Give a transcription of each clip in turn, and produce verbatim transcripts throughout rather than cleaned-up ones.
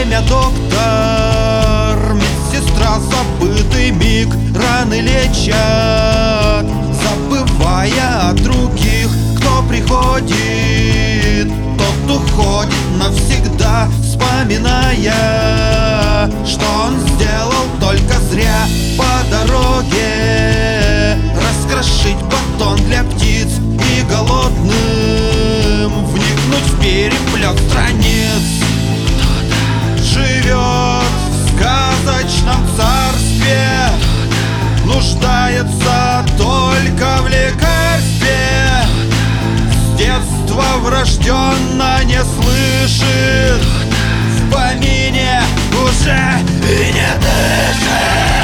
время, доктор, медсестра, забытый миг. Раны лечат, забывая о других. Кто приходит, тот уходит навсегда, вспоминая, что он сделал только зря. По дороге раскрошить батон для птиц и голодным вникнуть в переплет страниц. Кто-то живет в сказочном царстве, нуждается только в лекарстве. С детства врожденно не слышит, в помине уже и не дышит.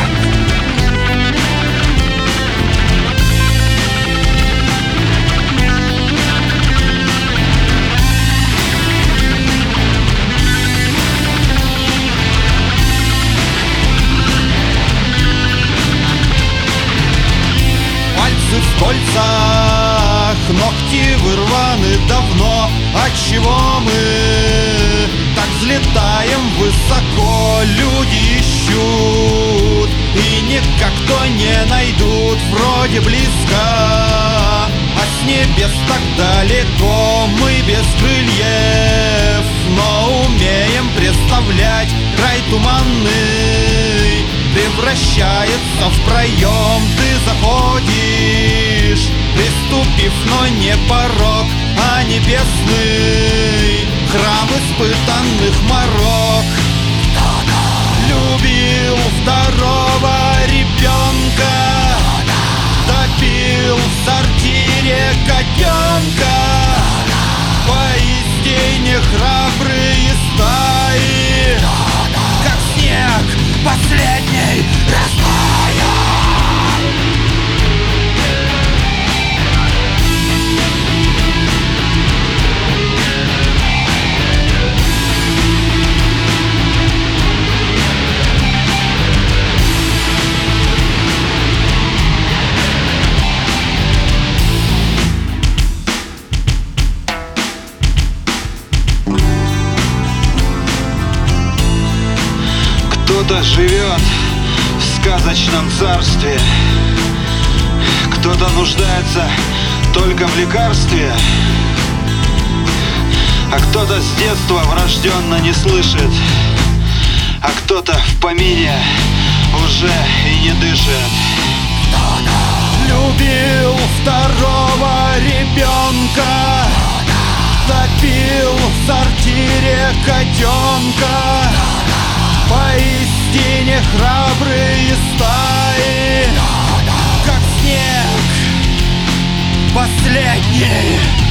В кольцах, ногти вырваны давно. Отчего мы так взлетаем высоко? Люди ищут и никак то не найдут. Вроде близко, а с небес так далеко. Мы без крыльев, но умеем представлять. Край туманный превращается в проем. Ты заходишь, приступив, но не порог, а небесный храм испытанных морок. Кто-то любил второго ребенка, топил в сортире котенка. Поистине храбрые стаи, как снег последний растаял. Кто-то живет в сказочном царстве, кто-то нуждается только в лекарстве, а кто-то с детства врожденно не слышит, а кто-то в помине уже и не дышит. Кто-то любил второго ребенка, топил в сортире котенка. Поистине храбрые стаи, как снег последний